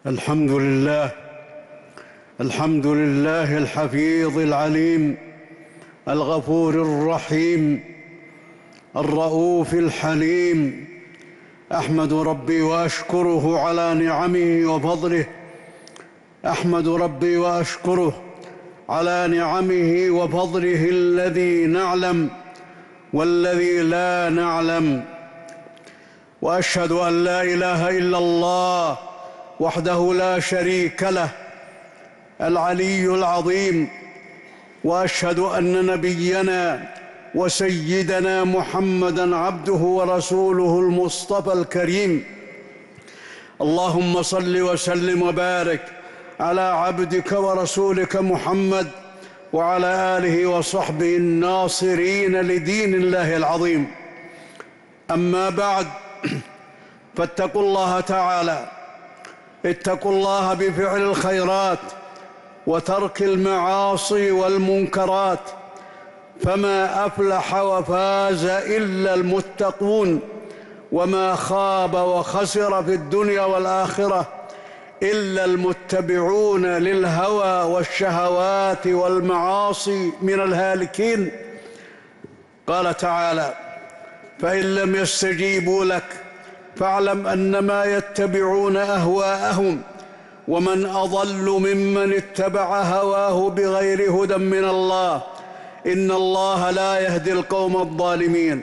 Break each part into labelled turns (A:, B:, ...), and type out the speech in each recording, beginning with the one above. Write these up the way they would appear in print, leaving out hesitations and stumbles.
A: الحمد لله. الحمد لله الحفيظ العليم الغفور الرحيم الرؤوف الحليم. أحمد ربي وأشكره على نعمه وفضله. أحمد ربي وأشكره على نعمه وفضله الذي نعلم والذي لا نعلم. وأشهد أن لا إله إلا الله وحده لا شريك له العلي العظيم. وأشهد أن نبينا وسيدنا محمدًا عبده ورسوله المصطفى الكريم. اللهم صل وسلم وبارك على عبدك ورسولك محمد وعلى آله وصحبه الناصرين لدين الله العظيم. أما بعد، فاتقوا الله تعالى. اتقوا الله بفعل الخيرات وترك المعاصي والمنكرات، فما أفلح وفاز إلا المتقون، وما خاب وخسر في الدنيا والآخرة إلا المتبعون للهوى والشهوات والمعاصي من الهالكين. قال تعالى: فإن لم يستجيبوا لك فاعلم أنما يتبعون أهواءهم ومن أضل ممن اتبع هواه بغير هدى من الله إن الله لا يهدي القوم الظالمين.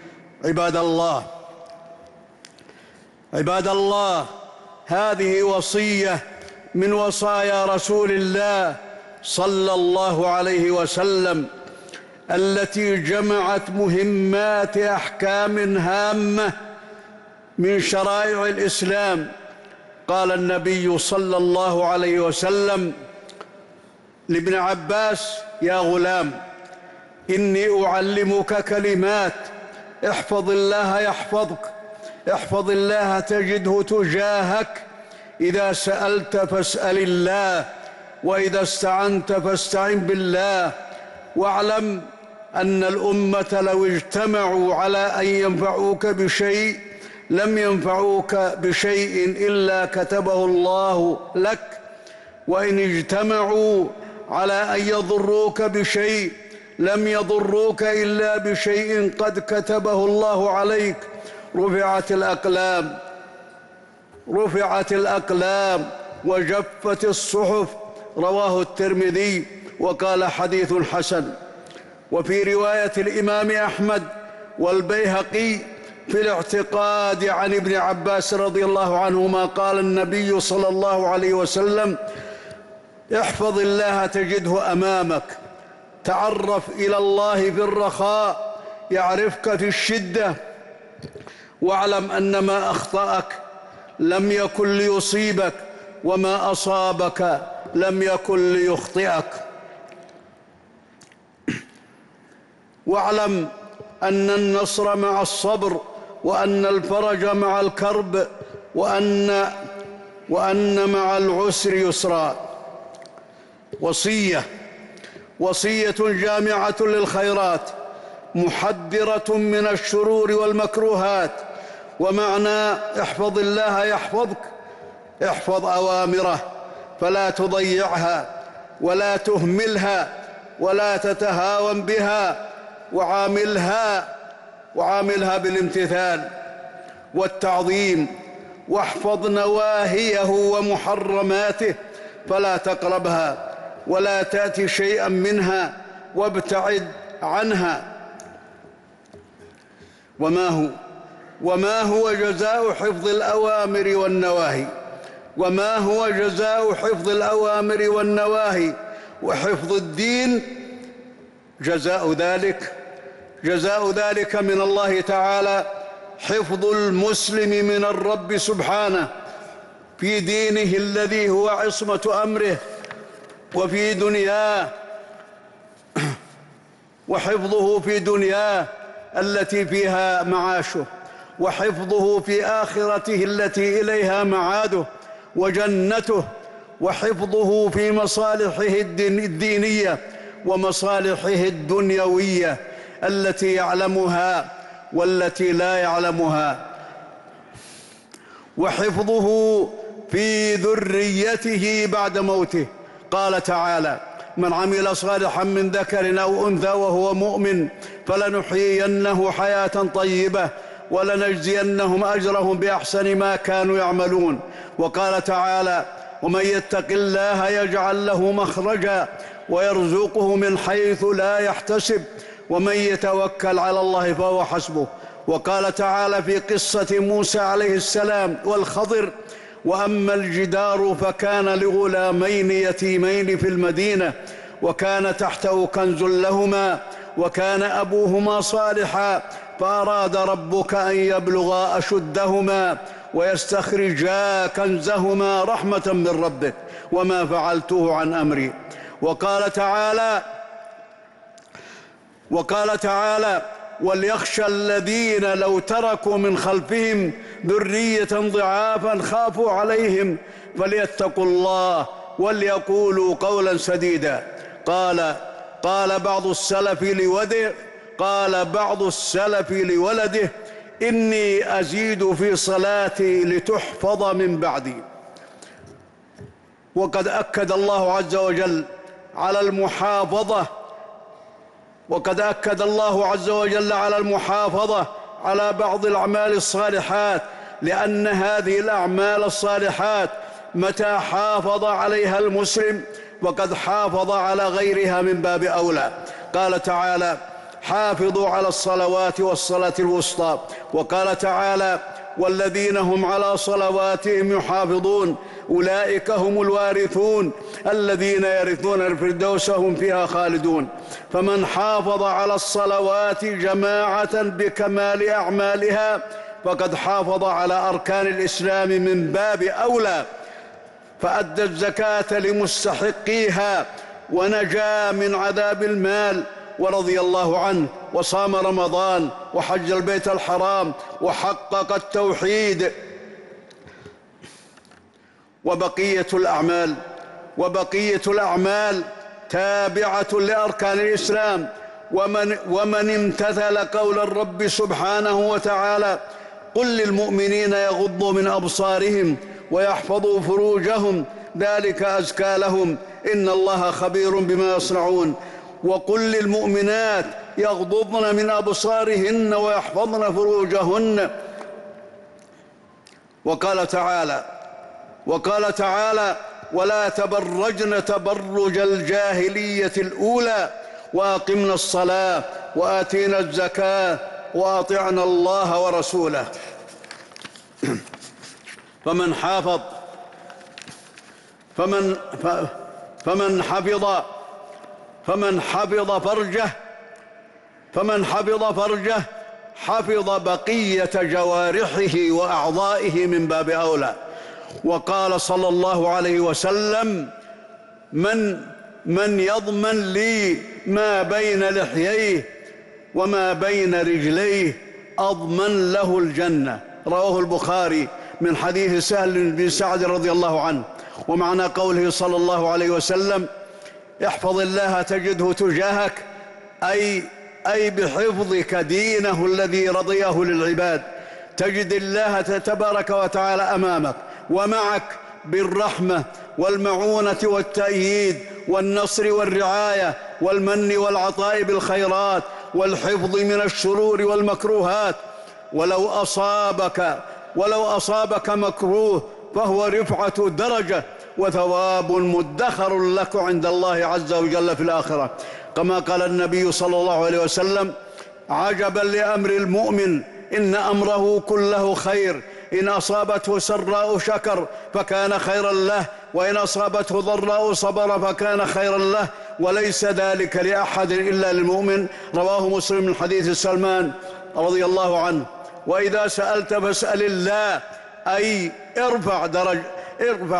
A: عباد الله، هذه وصية من وصايا رسول الله صلى الله عليه وسلم التي جمعت مهمات أحكام هامة من شرائع الإسلام. قال النبي صلى الله عليه وسلم لابن عباس: يا غلام، إني أعلمك كلمات، احفظ الله يحفظك، احفظ الله تجده تجاهك، إذا سألت فاسأل الله، وإذا استعنت فاستعن بالله، واعلم أن الأمة لو اجتمعوا على أن ينفعوك بشيء لم ينفعوك بشيء إلا كتبه الله لك، وإن اجتمعوا على أن يضروك بشيء لم يضروك إلا بشيء قد كتبه الله عليك. رفعت الأقلام وجفت الصحف. رواه الترمذي وقال: حديث حسن. وفي رواية الإمام أحمد والبيهقي في الاعتقاد عن ابن عباس رضي الله عنهما قال النبي صلى الله عليه وسلم: احفظ الله تجده أمامك، تعرف إلى الله في الرخاء يعرفك في الشدة، واعلم أن ما أخطأك لم يكن ليصيبك وما أصابك لم يكن ليخطئك. واعلم أن النصر مع الصبر، وأن الفرج مع الكرب، وأن مع العسر يسرا. وصية جامعة للخيرات محذرة من الشرور والمكروهات. ومعنى احفظ الله يحفظك: احفظ أوامره فلا تضيعها ولا تهملها ولا تتهاون بها، وعاملها بالامتثال والتعظيم. واحفظ نواهيه ومحرماته فلا تقربها ولا تأتي شيئا منها وابتعد عنها. وما هو جزاء حفظ الأوامر والنواهي؟ وما هو جزاء حفظ الأوامر والنواهي وحفظ الدين؟ جزاء ذلك من الله تعالى حفظ المسلم من الرب سبحانه في دينه الذي هو عصمة أمره، وفي دنياه، وحفظه في دنياه التي فيها معاشه، وحفظه في آخرته التي إليها معاده وجنته، وحفظه في مصالحه الدينية ومصالحه الدنيوية التي يعلمها والتي لا يعلمها، وحفظه في ذريته بعد موته. قال تعالى: من عمل صالحا من ذكر أو أنثى وهو مؤمن فلنحيينه حياة طيبة ولنجزينهم أجرهم بأحسن ما كانوا يعملون. وقال تعالى: ومن يتق الله يجعل له مخرجا ويرزقه من حيث لا يحتسب ومن يتوكل على الله فهو حسبه. وقال تعالى في قصة موسى عليه السلام والخضر: وأما الجدار فكان لغلامين يتيمين في المدينة وكان تحته كنز لهما وكان أبوهما صالحا فأراد ربك أن يبلغا أشدهما ويستخرجا كنزهما رحمة من ربك وما فعلته عن أمري. وقال تعالى: وليخشى الذين لو تركوا من خلفهم ذرية ضعافا خافوا عليهم فليتقوا الله وليقولوا قولا سديدا. قال بعض السلف لولده: إني أزيد في صلاتي لتحفظ من بعدي. وقد أكد الله عز وجل على المحافظة على بعض الأعمال الصالحات، لأن هذه الأعمال الصالحات متى حافظ عليها المسلم وقد حافظ على غيرها من باب أولى. قال تعالى: حافظوا على الصلوات والصلاة الوسطى. وقال تعالى: والذين هم على صلواتهم يحافظون أولئك هم الوارثون الذين يرثون الفردوس هم فيها خالدون. فمن حافظ على الصلوات جماعة بكمال أعمالها فقد حافظ على أركان الإسلام من باب أولى، فأدى الزكاة لمستحقيها ونجا من عذاب المال ورضي الله عنه وصام رمضان وحج البيت الحرام وحقق التوحيد. وبقية الأعمال تابعة لأركان الإسلام. ومن امتثل قول الرب سبحانه وتعالى: قل للمؤمنين يغضوا من أبصارهم ويحفظوا فروجهم ذلك أزكى لهم إن الله خبير بما يصنعون. وقل للمؤمنات يغضضن من أبصارهن ويحفظن فروجهن. وقال تعالى: ولا تبرجن تبرج الجاهلية الأولى وأقمنا الصلاة وآتينا الزكاة وأطعنا الله ورسوله. فمن حفظ فرجه حفظ بقية جوارحه وأعضائه من باب أولى. وقال صلى الله عليه وسلم: من يضمن لي ما بين لحييه وما بين رجليه أضمن له الجنة. رواه البخاري من حديث سهل بن سعد رضي الله عنه. ومعنى قوله صلى الله عليه وسلم: احفظ الله تجده تجاهك، أي بحفظك دينه الذي رضيه للعباد تجد الله تبارك وتعالى أمامك ومعك بالرحمة والمعونة والتأييد والنصر والرعاية والمن والعطاء بالخيرات والحفظ من الشرور والمكروهات. ولو أصابك مكروه فهو رفعة درجة وثواب مدخر لك عند الله عز وجل في الآخرة. كما قال النبي صلى الله عليه وسلم: عجبا لأمر المؤمن إن أمره كله خير، إن أصابته سراء شكر فكان خيرا له، وإن أصابته ضراء صبر فكان خيرا له، وليس ذلك لأحد إلا للمؤمن. رواه مسلم من حديث سلمان رضي الله عنه. وإذا سألت فاسأل الله، أي ارفع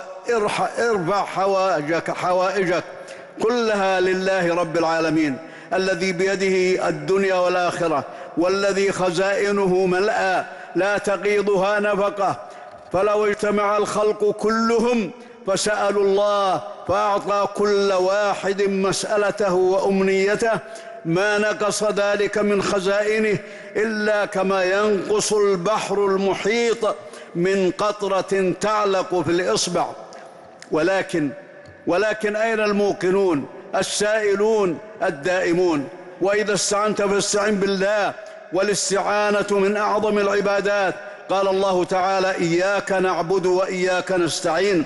A: حوائجك كلها لله رب العالمين الذي بيده الدنيا والآخرة، والذي خزائنه ملأى لا تغيضها نفقة. فلو اجتمع الخلق كلهم فسألوا الله فأعطى كل واحد مسألته وأمنيته ما نقص ذلك من خزائنه إلا كما ينقص البحر المحيط من قطرة تعلق في الإصبع. ولكن أين الموقنون السائلون الدائمون؟ وإذا استعنت فاستعن بالله، والاستعانة من أعظم العبادات. قال الله تعالى: إياك نعبد وإياك نستعين.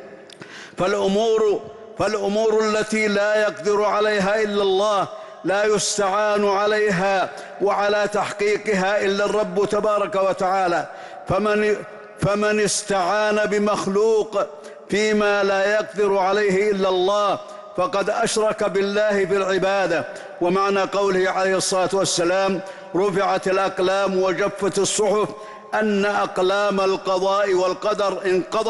A: فالأمور التي لا يقدر عليها إلا الله لا يستعان عليها وعلى تحقيقها إلا الرب تبارك وتعالى. فمن استعان بمخلوق فيما لا يقدر عليه إلا الله فقد أشرك بالله في العبادة. ومعنى قوله عليه الصلاة والسلام: رفعت الأقلام وجفت الصحف، أن أقلام القضاء والقدر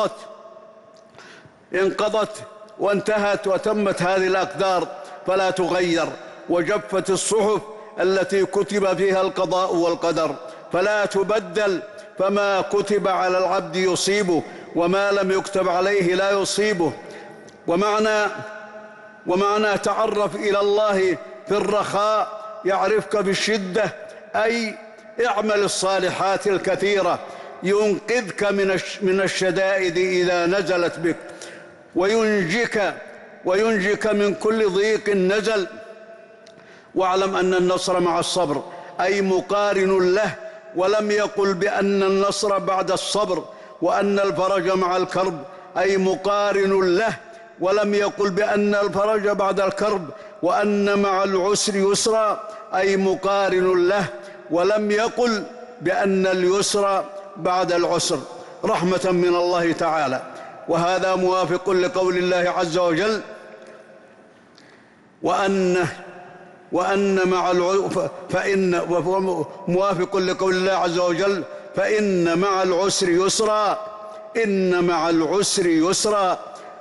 A: انقضت وانتهت وتمت هذه الأقدار فلا تغير، وجفت الصحف التي كتب فيها القضاء والقدر فلا تبدل، فما كتب على العبد يصيبه وما لم يكتب عليه لا يصيبه. ومعنى تعرف إلى الله في الرخاء يعرفك في الشدة، أي اعمل الصالحات الكثيرة ينقذك من الشدائد إذا نزلت بك، وينجك من كل ضيق نزل. واعلم أن النصر مع الصبر، أي مقارن له، ولم يقل بأن النصر بعد الصبر. وأن الفرج مع الكرب، أي مقارن له، ولم يقل بأن الفرج بعد الكرب. وأن مع العسر يسرا، أي مقارن له، ولم يقل بأن اليسر بعد العسر، رحمة من الله تعالى. وهذا موافق لقول الله عز وجل: موافق لقول الله عز وجل: فإن مع العسر يسرا، إن مع العسر يسرا.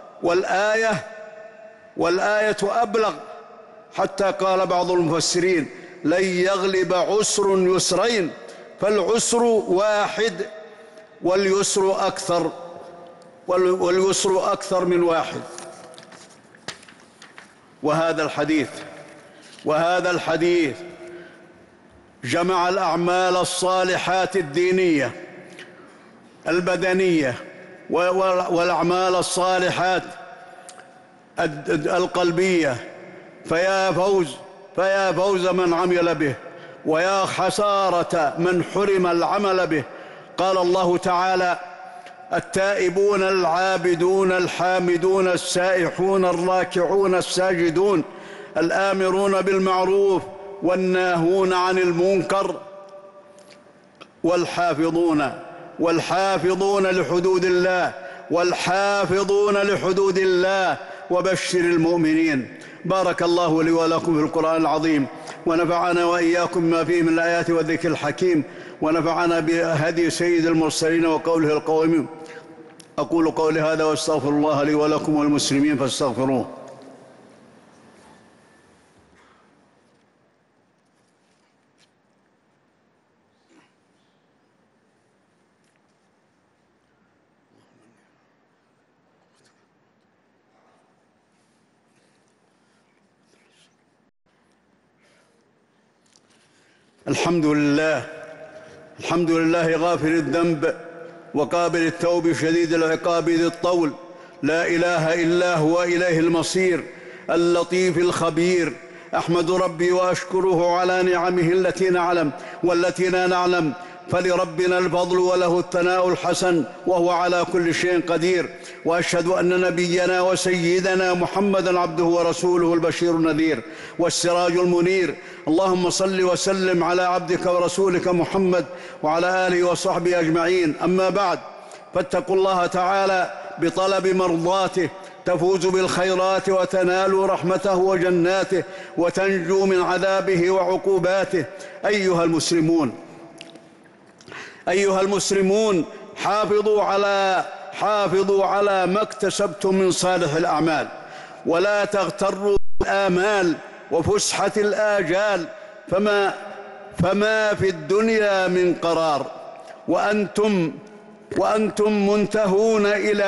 A: والآية أبلغ، حتى قال بعض المفسرين: لن يغلب عسر يسرين، فالعسر واحد واليسر أكثر من واحد. وهذا الحديث جمع الأعمال الصالحات الدينية البدنية والأعمال الصالحات القلبية. فيا فوز من عمل به، ويا خسارة من حرم العمل به. قال الله تعالى: التائبون العابدون الحامدون السائحون الراكعون الساجدون الآمرون بالمعروف والناهون عن المنكر والحافظون لحدود الله وبشر المؤمنين. بارك الله لي ولكم في القرآن العظيم، ونفعنا وإياكم ما فيه من الآيات والذكر الحكيم، ونفعنا بهدي سيد المرسلين وقوله القويم. أقول قولي هذا واستغفر الله لي ولكم والمسلمين فاستغفروه. الحمد لله غافر الذنب وقابل التوب شديد العقاب ذي الطول، لا إله إلا هو إليه المصير، اللطيف الخبير. أحمد ربي وأشكره على نعمه التي نعلم والتي لا نعلم، فلربنا الفضل وله الثناء الحسن، وهو على كل شيء قدير. وأشهد أن نبينا وسيدنا محمدًا عبده ورسوله البشير النذير والسراج المنير. اللهم صل وسلم على عبدك ورسولك محمد وعلى آله وصحبه أجمعين. أما بعد، فاتقوا الله تعالى بطلب مرضاته تفوز بالخيرات وتنالوا رحمته وجناته وتنجو من عذابه وعقوباته. أيها المسلمون، حافظوا على ما اكتسبتم من صالح الأعمال، ولا تغتروا بالآمال وفسحة الآجال، فما في الدنيا من قرار، وأنتم منتهون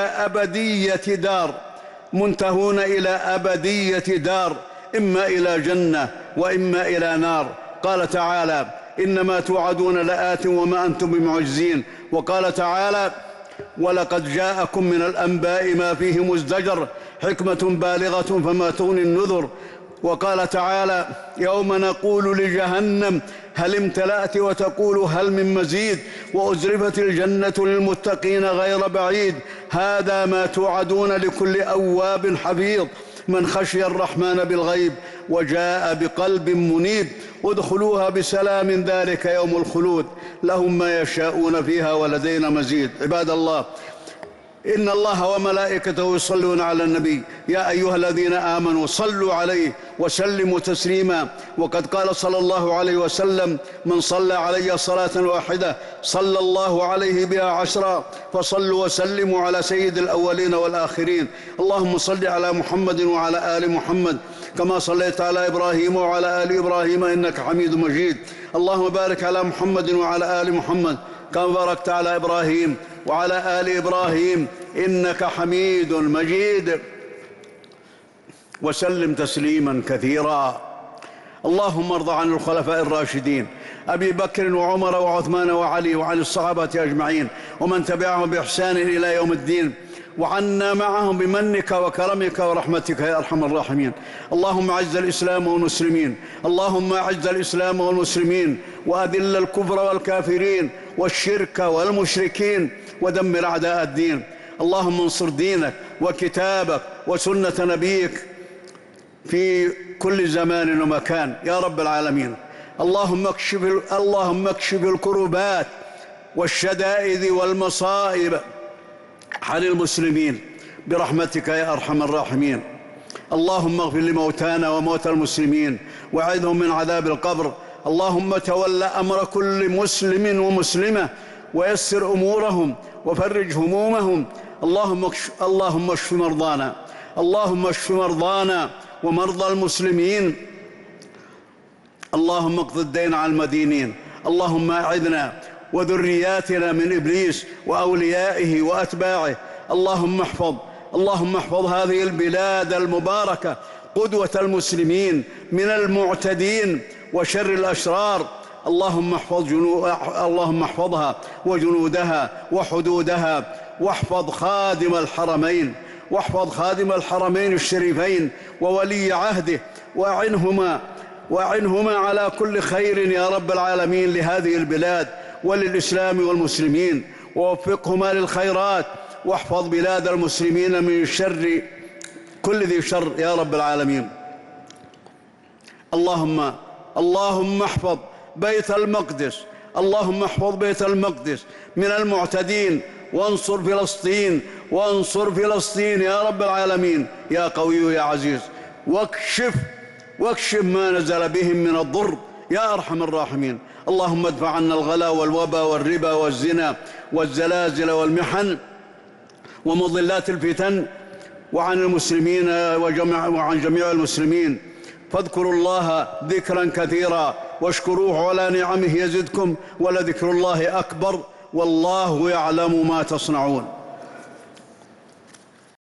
A: إلى أبدية دار، إما إلى جنة وإما إلى نار. قال تعالى: إنما توعدون لآت وما أنتم بمعجزين. وقال تعالى: ولقد جاءكم من الأنباء ما فيه مزدجر حكمة بالغة فما تغني النذر. وقال تعالى: يوم نقول لجهنم هل امتلأت وتقول هل من مزيد وأزرفت الجنة للمتقين غير بعيد هذا ما توعدون لكل أواب حفيظ من خشي الرحمن بالغيب وجاء بقلب منيب ادخلوها بسلام ذلك يوم الخلود لهم ما يشاءون فيها ولدينا مزيد. عباد الله، إن الله وملائكته يصلون على النبي يا أيها الذين آمنوا صلوا عليه وسلموا تسليما. وقد قال صلى الله عليه وسلم: من صلى علي صلاة واحدة صلى الله عليه بها 10. فصلوا وسلموا على سيد الأولين والآخرين. اللهم صل على محمد وعلى آل محمد كما صليت على إبراهيم وعلى آل إبراهيم إنك حميد مجيد. اللهم بارك على محمد وعلى آل محمد كما باركت على إبراهيم وعلى آل إبراهيم إنك حميد مجيد. وسلم تسليما كثيرا. اللهم ارض عن الخلفاء الراشدين أبي بكر وعمر وعثمان وعلي وعن الصحابة أجمعين ومن تبعهم بإحسان إلى يوم الدين، وعنا معهم بمنك وكرمك ورحمتك يا أرحم الراحمين. اللهم أعز الإسلام والمسلمين، اللهم أعز الإسلام والمسلمين وأذل الكفر والكافرين والشرك والمشركين ودمر أعداء الدين. اللهم انصر دينك وكتابك وسنة نبيك في كل زمان ومكان يا رب العالمين. اللهم اكشف الكربات والشدائد والمصائب عن المسلمين برحمتك يا أرحم الراحمين. اللهم اغفر لموتانا وموتى المسلمين وأعذهم من عذاب القبر. اللهم تول أمر كل مسلم ومسلمة ويسر أمورهم وفرج همومهم. اللهم اشف مرضانا، اللهم اشف مرضانا ومرضى المسلمين. اللهم اقض الدين عن المدينين. اللهم أعذنا وذرياتنا من إبليس وأوليائه وأتباعه. اللهم احفظ هذه البلاد المباركة قدوة المسلمين من المعتدين وشر الأشرار. اللهم احفظها وجنودها وحدودها، واحفظ خادم الحرمين الشريفين وولي عهده، وأعنهما على كل خير يا رب العالمين لهذه البلاد وللإسلام والمسلمين، ووفقهما للخيرات، واحفظ بلاد المسلمين من شر كل ذي شر يا رب العالمين. اللهم احفظ بيت المقدس، اللهم احفظ بيت المقدس من المعتدين، وانصر فلسطين يا رب العالمين يا قوي يا عزيز. واكشف ما نزل بهم من الضر يا أرحم الراحمين. اللهم ادفع عنا الغلا والوبا والربا والزنا والزلازل والمحن ومضلات الفتن وعن المسلمين وعن جميع المسلمين. فاذكروا الله ذكرا كثيرا واشكروه على نعمه يزدكم ولذكر الله أكبر والله يعلم ما تصنعون.